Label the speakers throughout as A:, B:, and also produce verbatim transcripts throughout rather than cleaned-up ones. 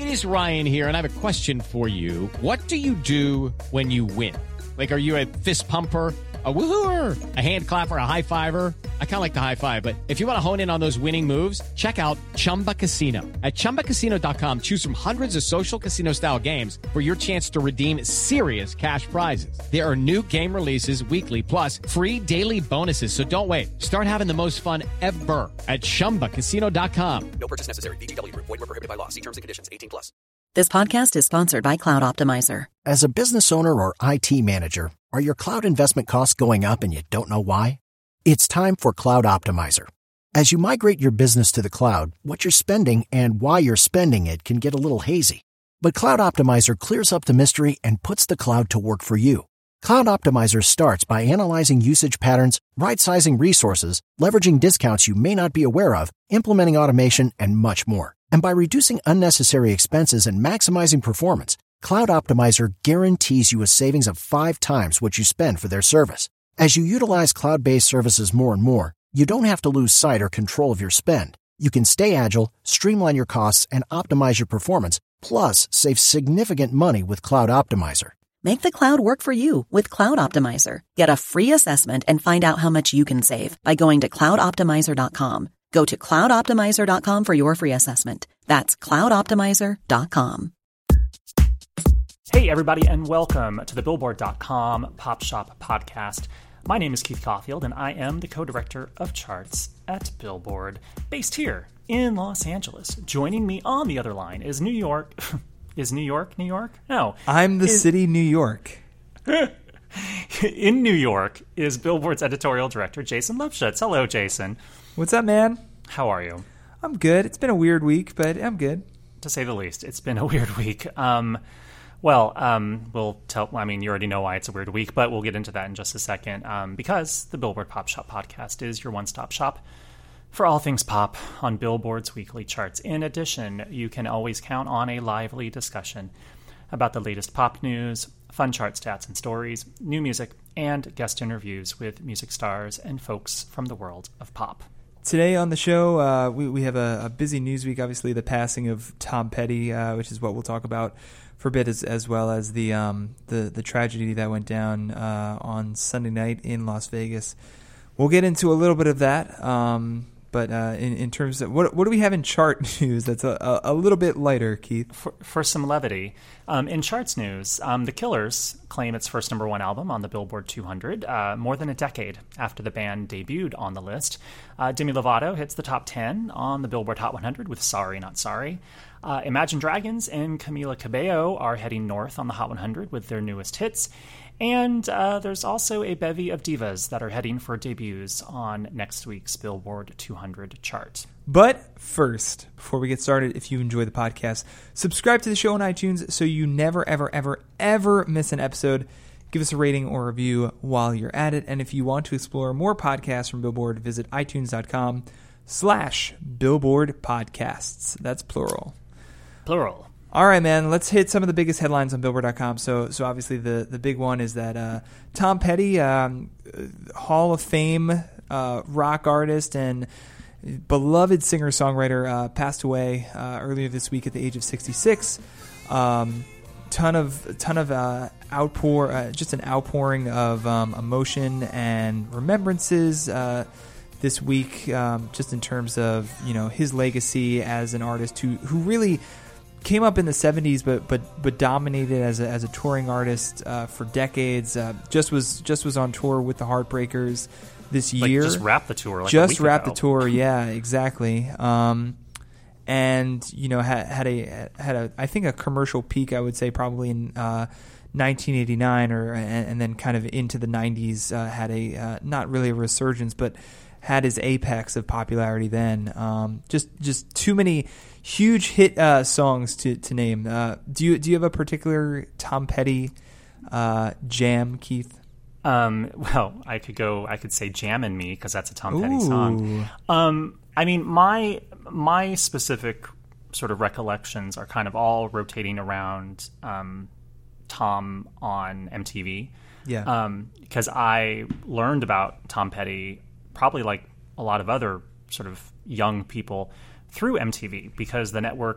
A: It is Ryan here, and I have a question for you. What do you do when you win? Like, are you a fist pumper, a woo-hooer, a hand clapper, a high-fiver? I kind of like the high-five, but if you want to hone in on those winning moves, check out Chumba Casino. At chumba casino dot com, choose from hundreds of social casino-style games for your chance to redeem serious cash prizes. There are new game releases weekly, plus free daily bonuses. So don't wait. Start having the most fun ever at chumba casino dot com.
B: No purchase necessary. V G W Group. Void where prohibited by law. See terms and conditions. eighteen plus.
C: This podcast is sponsored by Cloud Optimizer.
D: As a business owner or I T manager, are your cloud investment costs going up and you don't know why? It's time for Cloud Optimizer. As you migrate your business to the cloud, what you're spending and why you're spending it can get a little hazy. But Cloud Optimizer clears up the mystery and puts the cloud to work for you. Cloud Optimizer starts by analyzing usage patterns, right-sizing resources, leveraging discounts you may not be aware of, implementing automation, and much more. And by reducing unnecessary expenses and maximizing performance, Cloud Optimizer guarantees you a savings of five times what you spend for their service. As you utilize cloud-based services more and more, you don't have to lose sight or control of your spend. You can stay agile, streamline your costs, and optimize your performance, plus save significant money with Cloud Optimizer.
C: Make the cloud work for you with Cloud Optimizer. Get a free assessment and find out how much you can save by going to cloud optimizer dot com. Go to cloud optimizer dot com for your free assessment. That's cloud optimizer dot com.
E: Hey, everybody, and welcome to the Billboard dot com Pop Shop Podcast. My name is Keith Caulfield, and I am the co-director of charts at Billboard, based here in Los Angeles. Joining me on the other line is New York... Is New York, New York? No.
F: I'm the
E: is,
F: city, New York.
E: In New York is Billboard's editorial director, Jason Lefschutz. Hello, Jason.
F: What's up, man?
E: How are you?
F: I'm good. It's been a weird week, but I'm good.
E: To say the least. It's been a weird week. Um, well, um, we'll tell, I mean, you already know why it's a weird week, but we'll get into that in just a second, um, because the Billboard Pop Shop Podcast is your one-stop shop for all things pop on Billboard's weekly charts. In addition, you can always count on a lively discussion about the latest pop news, fun chart stats and stories, new music, and guest interviews with music stars and folks from the world of pop.
F: Today on the show, uh, we, we have a, a busy news week. Obviously, the passing of Tom Petty, uh, which is what we'll talk about for a bit, as, as well as the, um, the the tragedy that went down uh, on Sunday night in Las Vegas. We'll get into a little bit of that. Um, But uh, in, in terms of what what do we have in chart news that's a, a, a little bit lighter, Keith?
E: For, for some levity, um, in charts news, um, The Killers claim its first number one album on the Billboard two hundred uh, more than a decade after the band debuted on the list. Uh, Demi Lovato hits the top ten on the Billboard Hot one hundred with Sorry Not Sorry. Uh, Imagine Dragons and Camila Cabello are heading north on the Hot one hundred with their newest hits. And uh, there's also a bevy of divas that are heading for debuts on next week's Billboard two hundred chart.
F: But first, before we get started, if you enjoy the podcast, subscribe to the show on iTunes so you never, ever, ever, ever miss an episode. Give us a rating or review while you're at it. And if you want to explore more podcasts from Billboard, visit itunes.com slash Billboard Podcasts. That's plural.
E: Plural.
F: All right, man, let's hit some of the biggest headlines on Billboard dot com. So so obviously the, the big one is that uh, Tom Petty, um, Hall of Fame uh, rock artist and beloved singer-songwriter, uh, passed away uh, earlier this week at the age of sixty-six. Um, ton of ton of uh, outpour, uh, just an outpouring of um, emotion and remembrances uh, this week, um, just in terms of, you know, his legacy as an artist who who really came up in the seventies, but but but dominated as a, as a touring artist uh, for decades. Uh, just was just was on tour with the Heartbreakers this
E: like
F: year.
E: Just wrapped the tour. Like
F: just
E: a week
F: wrapped
E: ago.
F: the tour. Yeah, exactly. Um, and you know had had a had a I think a commercial peak, I would say probably in uh, nineteen eighty-nine, or and, and then kind of into the nineties. Uh, had a uh, not really a resurgence, but had his apex of popularity then. Um, just just too many huge hit uh, songs to to name. Uh, do you do you have a particular Tom Petty uh, jam, Keith?
E: Um, well, I could go. I could say "Jammin' Me" because that's a Tom Petty
F: Ooh.
E: song. Um, I mean, my my specific sort of recollections are kind of all rotating around um, Tom on M T V.
F: Yeah.
E: Um, because I learned about Tom Petty probably like a lot of other sort of young people through M T V, because the network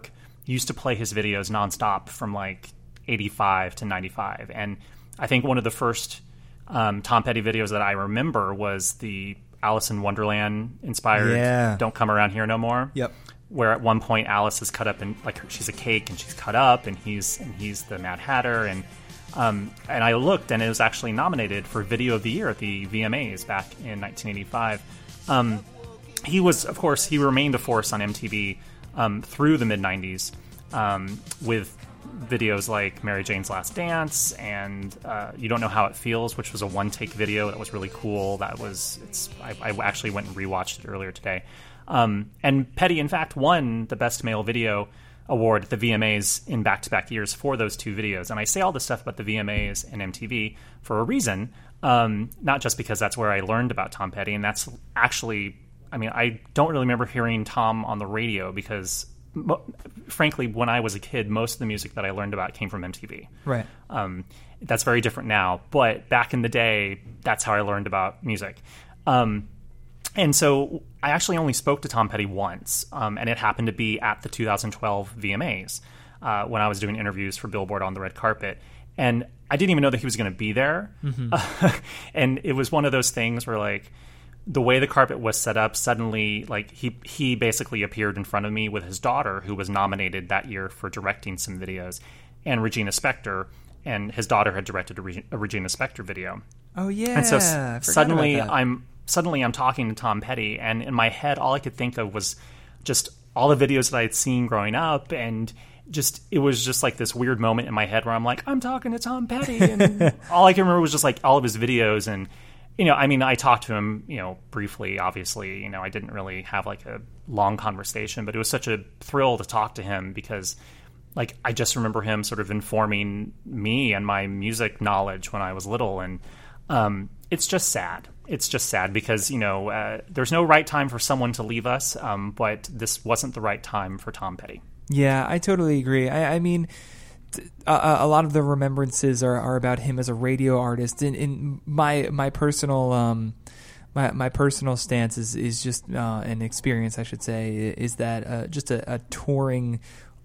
E: used to play his videos nonstop from like eighty-five to ninety-five. And I think one of the first um, Tom Petty videos that I remember was the Alice in Wonderland inspired
F: Yeah.
E: Don't Come Around Here No More.
F: Yep.
E: Where at one point Alice is cut up in, like, she's a cake and she's cut up and he's and he's the Mad Hatter. And um, and I looked, and it was actually nominated for Video of the Year at the V M As back in nineteen eighty-five. Um, he was, of course, he remained a force on M T V um, through the mid-nineties um, with videos like Mary Jane's Last Dance and uh, You Don't Know How It Feels, which was a one-take video that was really cool. That was, it's. I, I actually went and rewatched it earlier today. Um, and Petty, in fact, won the Best Male Video Award at the V M As in back-to-back years for those two videos. And I say all this stuff about the V M As and M T V for a reason, um, not just because that's where I learned about Tom Petty. And that's actually, I mean, I don't really remember hearing Tom on the radio because, mo- frankly, when I was a kid, most of the music that I learned about came from M T V.
F: Right.
E: Um, that's very different now. But back in the day, that's how I learned about music. Um, And so I actually only spoke to Tom Petty once, um, and it happened to be at the two thousand twelve V M As uh, when I was doing interviews for Billboard on the red carpet. And I didn't even know that he was going to be there. Mm-hmm. Uh, and it was one of those things where, like, the way the carpet was set up, suddenly, like, he, he basically appeared in front of me with his daughter, who was nominated that year for directing some videos, and Regina Spektor, and his daughter had directed a, Reg- a Regina Spektor video.
F: Oh, yeah.
E: And so
F: I
E: s- suddenly
F: about that.
E: I'm... Suddenly I'm talking to Tom Petty, and in my head, all I could think of was just all the videos that I had seen growing up, and just it was just like this weird moment in my head where I'm like, I'm talking to Tom Petty, and all I can remember was just like all of his videos, and you know, I mean, I talked to him, you know, briefly. Obviously, you know, I didn't really have like a long conversation, but it was such a thrill to talk to him because, like, I just remember him sort of informing me and my music knowledge when I was little, and um, it's just sad. It's just sad because, you know, uh, there's no right time for someone to leave us, um, but this wasn't the right time for Tom Petty.
F: Yeah, I totally agree. I, I mean, th- a, a lot of the remembrances are, are about him as a radio artist. In, in my my personal um, my my personal stance is is just uh, an experience, I should say, is that uh, just a, a touring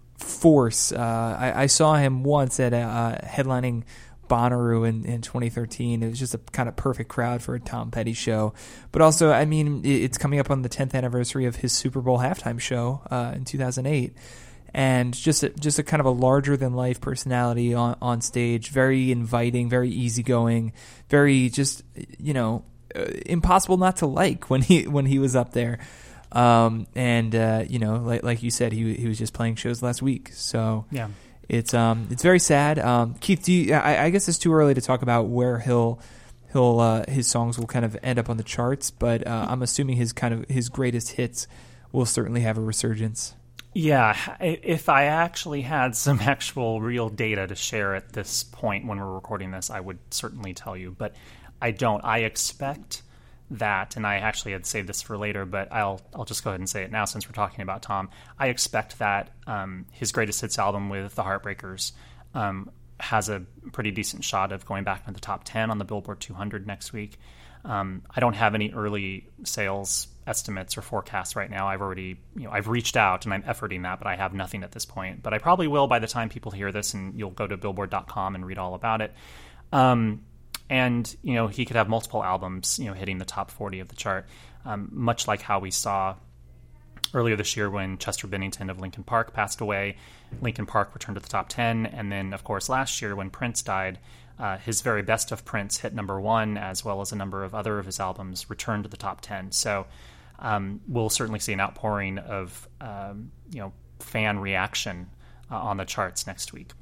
F: force. Uh, I, I saw him once at a uh, headlining Bonnaroo in, in twenty thirteen. It was just a kind of perfect crowd for a Tom Petty show. But also, I mean, it's coming up on the tenth anniversary of his Super Bowl halftime show uh, in two thousand eight. And just a, just a kind of a larger-than-life personality on, on stage, very inviting, very easygoing, very just, you know, uh, impossible not to like when he when he was up there. Um, and, uh, you know, like like you said, he he was just playing shows last week. So
E: yeah.
F: It's um it's very sad. Um, Keith, do you, I, I guess it's too early to talk about where he'll he'll uh, his songs will kind of end up on the charts, but uh, I'm assuming his kind of his greatest hits will certainly have a resurgence.
E: Yeah, if I actually had some actual real data to share at this point when we're recording this, I would certainly tell you, but I don't. I expect that, and I actually had saved this for later, but I'll I'll just go ahead and say it now since we're talking about Tom. I expect that um, his greatest hits album with the Heartbreakers um, has a pretty decent shot of going back into the top ten on the Billboard two hundred next week. Um, I don't have any early sales estimates or forecasts right now. I've already, you know, I've reached out and I'm efforting that, but I have nothing at this point. But I probably will by the time people hear this, and you'll go to billboard dot com and read all about it. Um, And, you know, he could have multiple albums, you know, hitting the top forty of the chart, um, much like how we saw earlier this year when Chester Bennington of Linkin Park passed away. Linkin Park returned to the top ten. And then, of course, last year when Prince died, uh, his very best of Prince hit number one, as well as a number of other of his albums returned to the top ten. So um, we'll certainly see an outpouring of, um, you know, fan reaction uh, on the charts next week.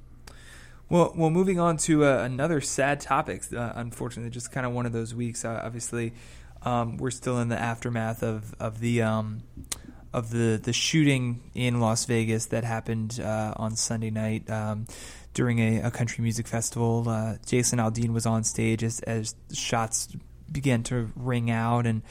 F: Well, well, moving on to uh, another sad topic. Uh, unfortunately, just kind of one of those weeks. Uh, obviously, um, we're still in the aftermath of of the um, of the the shooting in Las Vegas that happened uh, on Sunday night um, during a, a country music festival. Uh, Jason Aldean was on stage as as shots began to ring out, and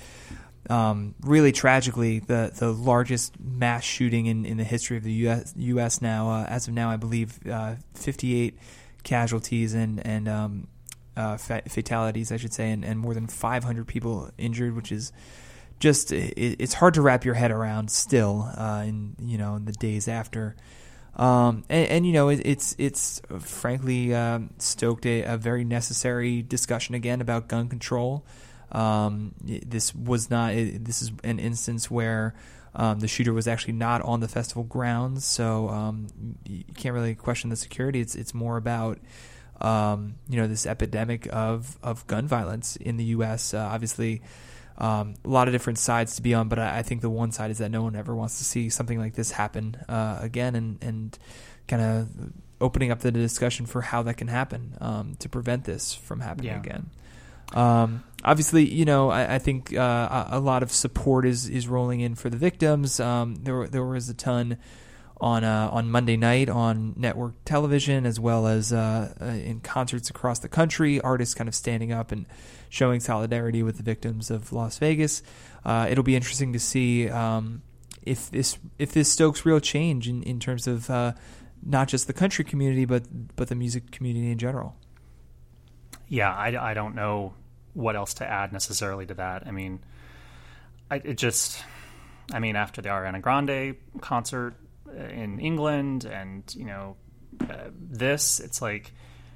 F: um, really tragically, the the largest mass shooting in, in the history of the U S, U S now. Uh, as of now, I believe uh, fifty-eight casualties and and um, uh, fa- fatalities, I should say, and, and more than five hundred people injured, which is just it, it's hard to wrap your head around still. Uh, in you know in the days after. Um, and, and you know, it, it's it's frankly um, stoked a, a very necessary discussion again about gun control. Um, this was not. This is an instance where um, the shooter was actually not on the festival grounds, so um, you can't really question the security. It's it's more about um, you know, this epidemic of of gun violence in the U S. Uh, obviously. Um, a lot of different sides to be on, but I, I think the one side is that no one ever wants to see something like this happen uh, again, and, and kind of opening up the discussion for how that can happen um, to prevent this from happening
E: Yeah.
F: again. Um, obviously, you know, I, I think uh, a, a lot of support is, is rolling in for the victims. Um, there there was a ton on uh, on Monday night on network television, as well as uh, uh, in concerts across the country, artists kind of standing up and showing solidarity with the victims of Las Vegas. Uh, it'll be interesting to see um, if this if this stokes real change in, in terms of uh, not just the country community, but but the music community in general.
E: Yeah, I, I don't know what else to add necessarily to that. I mean, I, it just, I mean, after the Ariana Grande concert in England and, you know, uh, this, it's like,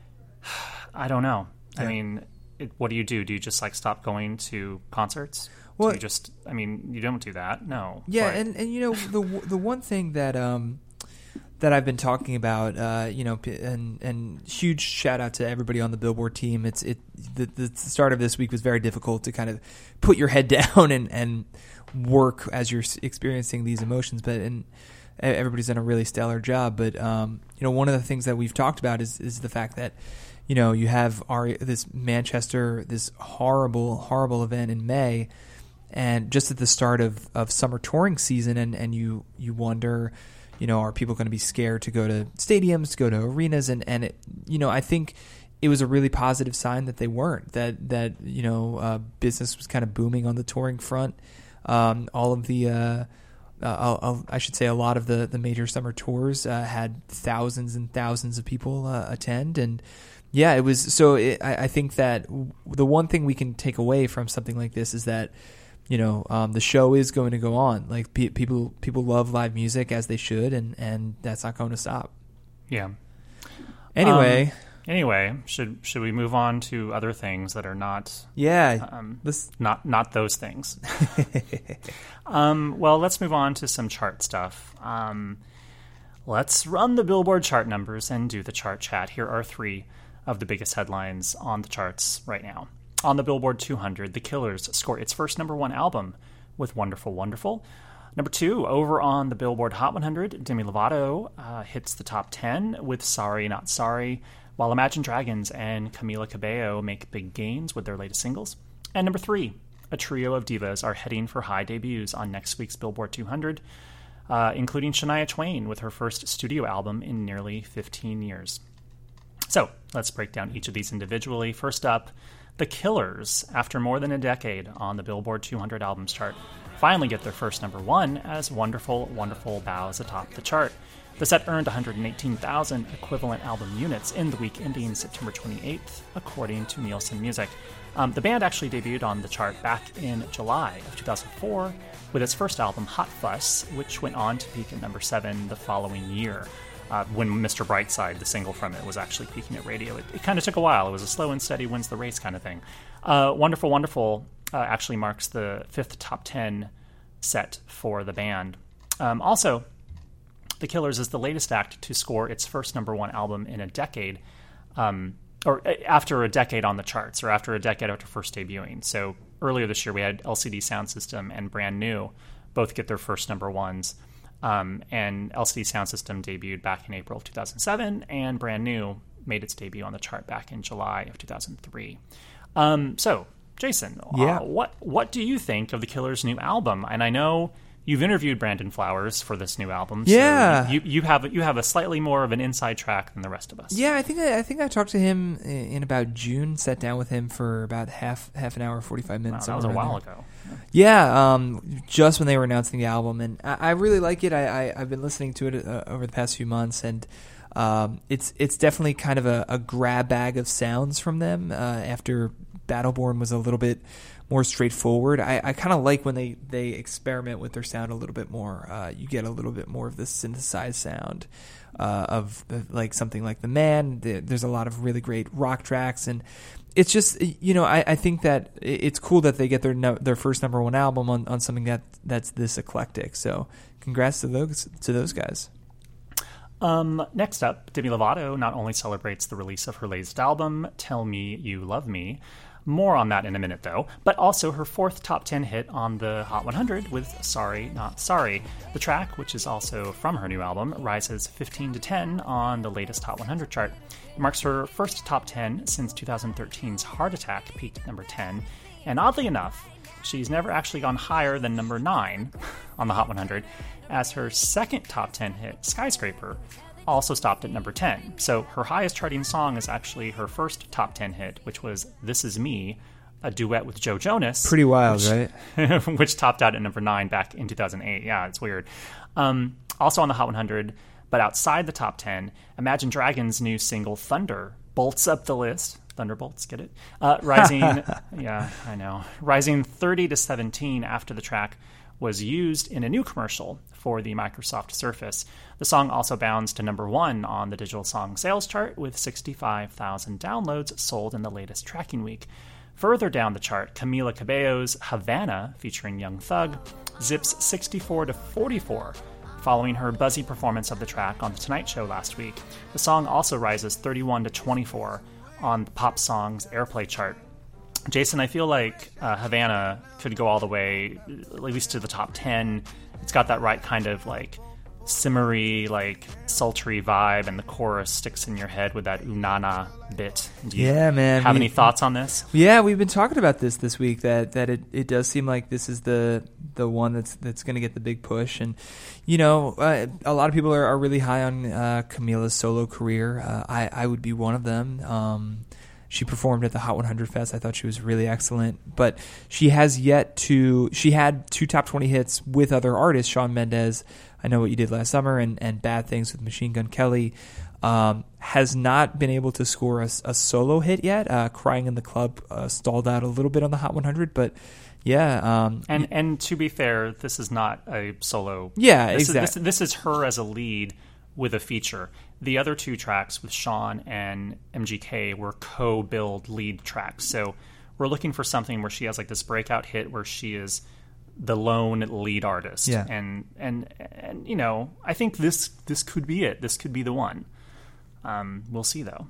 E: I don't know. Yeah. I mean, it, what do you do? Do you just like stop going to concerts? Well, do you just, I mean, you don't do that. No.
F: Yeah.
E: But,
F: and, and, you know, the, the one thing that, um, that I've been talking about, uh, you know, and and huge shout out to everybody on the Billboard team. It's it the, the start of this week was very difficult to kind of put your head down and, and work as you're experiencing these emotions. But and everybody's done a really stellar job. But um, you know, one of the things that we've talked about is is the fact that, you know, you have our this Manchester, this horrible horrible event in May, and just at the start of, of summer touring season, and, and you you wonder, you know, are people going to be scared to go to stadiums, to go to arenas? And, and it, you know, I think it was a really positive sign that they weren't, that, that you know, uh, business was kind of booming on the touring front. Um, all of the, uh, uh, I'll, I'll, I should say a lot of the, the major summer tours uh, had thousands and thousands of people uh, attend. And, yeah, it was – so it, I, I think that the one thing we can take away from something like this is that, you know, um, the show is going to go on. Like pe- people, people love live music, as they should, and, and that's not going to stop.
E: Yeah.
F: Anyway,
E: um, anyway, should should we move on to other things that are not?
F: Yeah.
E: Um,
F: this...
E: not not those things. um, well, let's move on to some chart stuff. Um, let's run the Billboard chart numbers and do the chart chat. Here are three of the biggest headlines on the charts right now. On the Billboard two hundred, The Killers score its first number one album with Wonderful Wonderful. Number two, over on the Billboard Hot one hundred, Demi Lovato uh, hits the top ten with Sorry Not Sorry, while Imagine Dragons and Camila Cabello make big gains with their latest singles. And number three, a trio of divas are heading for high debuts on next week's Billboard two hundred, uh, including Shania Twain with her first studio album in nearly fifteen years. So let's break down each of these individually. First up, The Killers, after more than a decade on the Billboard two hundred albums chart, finally get their first number one as Wonderful Wonderful bows atop the chart. The set earned one hundred eighteen thousand equivalent album units in the week ending September twenty-eighth, according to Nielsen Music. Um, the band actually debuted on the chart back in July of two thousand four with its first album, Hot Fuss, which went on to peak at number seven the following year. Uh, when Mister Brightside, the single from it, was actually peaking at radio. It, it kind of took a while. It was a slow and steady wins the race kind of thing. Uh, Wonderful Wonderful uh, actually marks the fifth top ten set for the band. Um, also, The Killers is the latest act to score its first number one album in a decade, um, or after a decade on the charts, or after a decade after first debuting. So earlier this year, we had L C D Sound System and Brand New both get their first number ones. Um, and L C D Sound System debuted back in April of two thousand seven, and Brand New made its debut on the chart back in July of two thousand three. Um, so, Jason,
F: yeah.
E: uh, what what do you think of The Killers' new album? And I know you've interviewed Brandon Flowers for this new album. So
F: yeah,
E: you, you have you have a slightly more of an inside track than the rest of us.
F: Yeah, I think I, I think I talked to him in about June. Sat down with him for about half half an hour, forty five minutes.
E: Wow, that was a while
F: there.
E: ago.
F: Yeah, um, just when they were announcing the album, and I, I really like it. I, I, I've been listening to it uh, over the past few months, and um, it's it's definitely kind of a, a grab bag of sounds from them. Uh, after Battleborn was a little bit more straightforward. I, I kind of like when they, they experiment with their sound a little bit more. Uh, you get a little bit more of the synthesized sound uh, of uh, like something like The Man. There's a lot of really great rock tracks, and it's just, you know, I, I think that it's cool that they get their no, their first number one album on, on something that that's this eclectic. So congrats to those to those guys.
E: Um, next up, Demi Lovato not only celebrates the release of her latest album, Tell Me You Love Me, more on that in a minute though, but also her fourth top ten hit on the Hot one hundred with Sorry Not Sorry. The track, which is also from her new album, rises fifteen to ten on the latest Hot one hundred chart. It marks her first top ten since two thousand thirteen's Heart Attack peaked at number ten, and oddly enough, she's never actually gone higher than number nine on the Hot one hundred, as her second top ten hit, Skyscraper, also stopped at number ten. So her highest charting song is actually her first top ten hit, which was This Is Me, a duet with Joe Jonas.
F: Pretty wild,
E: which,
F: right?
E: which topped out at number nine back in two thousand eight. Yeah, it's weird. Um, also on the Hot one hundred, but outside the top ten, Imagine Dragons' new single Thunder bolts up the list. Thunderbolts, get it? Uh, rising, yeah, I know. Rising thirty to seventeen after the track was used in a new commercial for the Microsoft Surface. The song also bounds to number one on the digital song sales chart with sixty-five thousand downloads sold in the latest tracking week. Further down the chart, Camila Cabello's Havana, featuring Young Thug, zips sixty-four to forty-four, following her buzzy performance of the track on The Tonight Show last week. The song also rises thirty-one to twenty-four on the Pop Songs Airplay chart. Jason, I feel like uh, Havana could go all the way, at least to the top ten. It's got that right kind of like simmery, like sultry vibe, and the chorus sticks in your head with that unana bit. Do you
F: yeah, man.
E: have
F: we,
E: any thoughts on this?
F: Yeah, we've been talking about this this week. That that it, it does seem like this is the the one that's that's going to get the big push. And you know, uh, a lot of people are, are really high on uh, Camila's solo career. Uh, I I would be one of them. Um, She performed at the Hot one hundred Fest. I thought she was really excellent. But she has yet to... She had two top twenty hits with other artists, Shawn Mendes, I Know What You Did Last Summer, and, and Bad Things with Machine Gun Kelly. Um, has not been able to score a, a solo hit yet. Uh, Crying in the Club uh, stalled out a little bit on the Hot one hundred, but yeah. Um,
E: and and to be fair, this is not a solo...
F: Yeah,
E: this
F: exactly.
E: Is, this, this is her as a lead with a feature. The other two tracks with Shawn and M G K were co-billed lead tracks. So we're looking for something where she has like this breakout hit where she is the lone lead artist.
F: Yeah.
E: And and and you know, I think this this could be it. This could be the one. Um, we'll see though.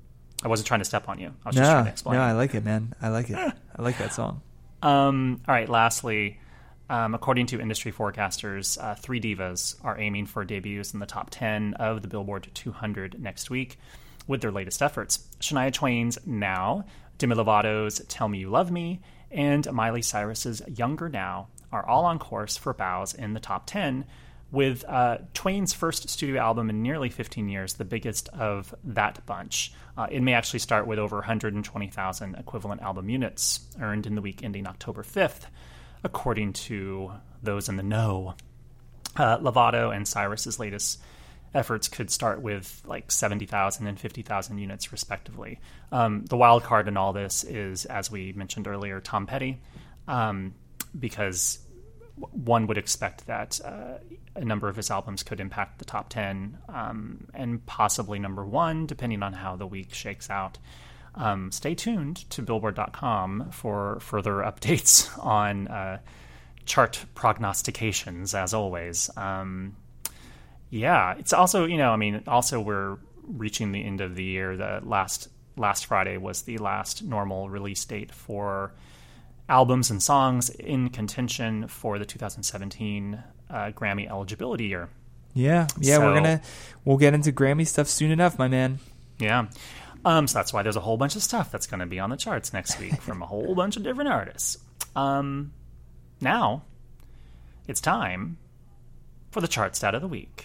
E: I wasn't trying to step on you. I was
F: no,
E: just trying to explain.
F: No, I like it, man. I like it. I like that song.
E: Um, all right, lastly, Um, according to industry forecasters, uh, three divas are aiming for debuts in the top ten of the Billboard two hundred next week with their latest efforts. Shania Twain's Now, Demi Lovato's Tell Me You Love Me, and Miley Cyrus's Younger Now are all on course for bows in the top ten, with uh, Twain's first studio album in nearly fifteen years, the biggest of that bunch. Uh, it may actually start with over one hundred twenty thousand equivalent album units earned in the week ending October fifth. According to those in the know. Uh, Lovato and Cyrus's latest efforts could start with like seventy thousand and fifty thousand units, respectively. Um, the wild card in all this is, as we mentioned earlier, Tom Petty, um, because one would expect that uh, a number of his albums could impact the top ten um, and possibly number one, depending on how the week shakes out. Um, stay tuned to Billboard dot com for further updates on uh, chart prognostications, as always. Um, yeah, it's also, you know, I mean, also we're reaching the end of the year. The last last Friday was the last normal release date for albums and songs in contention for the two thousand seventeen uh, Grammy eligibility year.
F: Yeah, yeah,
E: so,
F: we're gonna we'll get into Grammy stuff soon enough, my man.
E: Yeah. Um, so that's why there's a whole bunch of stuff that's going to be on the charts next week from a whole bunch of different artists. Um, now, it's time for the chart stat of the week.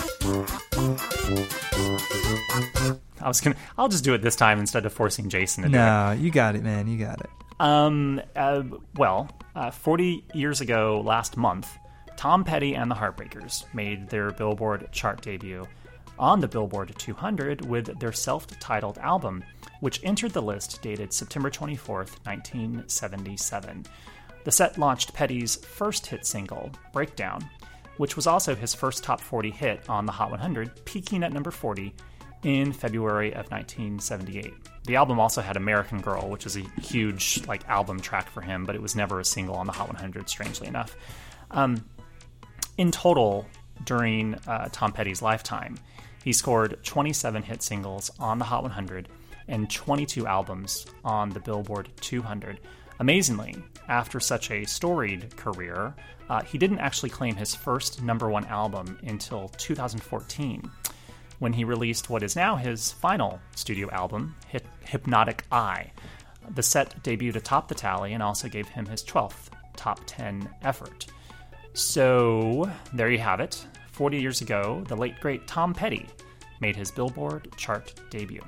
E: I was gonna. I'll just do it this time instead of forcing Jason to do it.
F: No, you got it, man. You got it.
E: Um. Uh, well, uh, forty years ago, last month, Tom Petty and the Heartbreakers made their Billboard chart debut. on the Billboard two hundred with their self-titled album, which entered the list dated September twenty-fourth, nineteen seventy-seven. The set launched Petty's first hit single, Breakdown, which was also his first top forty hit on the Hot one hundred, peaking at number forty in February of nineteen seventy-eight. The album also had American Girl, which is a huge like album track for him, but it was never a single on the Hot one hundred, strangely enough. Um, in total, during uh, Tom Petty's lifetime, he scored twenty-seven hit singles on the Hot one hundred and twenty-two albums on the Billboard two hundred. Amazingly, after such a storied career, uh, he didn't actually claim his first number one album until two thousand fourteen, when he released what is now his final studio album, Hip- Hypnotic Eye. The set debuted atop the tally and also gave him his twelfth top ten effort. So, there you have it. forty years ago, the late great Tom Petty made his Billboard chart debut.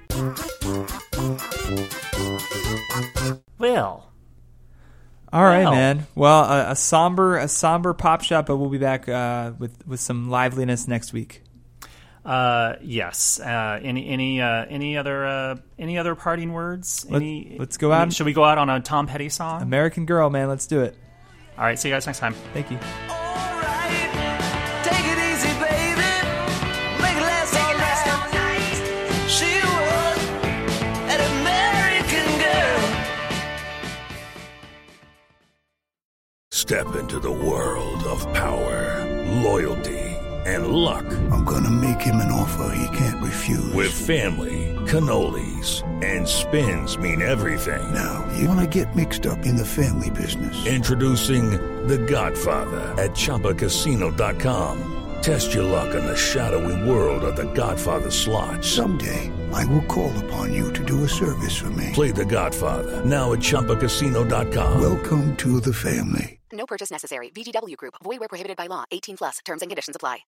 E: Well,
F: all right,
E: well.
F: man. Well, a, a somber, a somber pop shop, but we'll be back uh, with with some liveliness next week.
E: Uh, yes. Uh, any any uh, any other uh, any other parting words?
F: Let,
E: any,
F: let's go out.
E: Any, should we go out on a Tom Petty song?
F: American Girl, man. Let's do it.
E: All right. See you guys next time.
F: Thank you.
G: Step into the world of power, loyalty, and luck.
H: I'm gonna make him an offer he can't refuse.
G: With family, cannolis, and spins mean everything.
H: Now, you wanna get mixed up in the family business.
G: Introducing The Godfather at Chumba Casino dot com. Test your luck in the shadowy world of The Godfather slot.
H: Someday, I will call upon you to do a service for me.
G: Play The Godfather, now at Chumba Casino dot com.
H: Welcome to the family.
I: No purchase necessary. V G W Group. Void where prohibited by law. eighteen plus. Terms and conditions apply.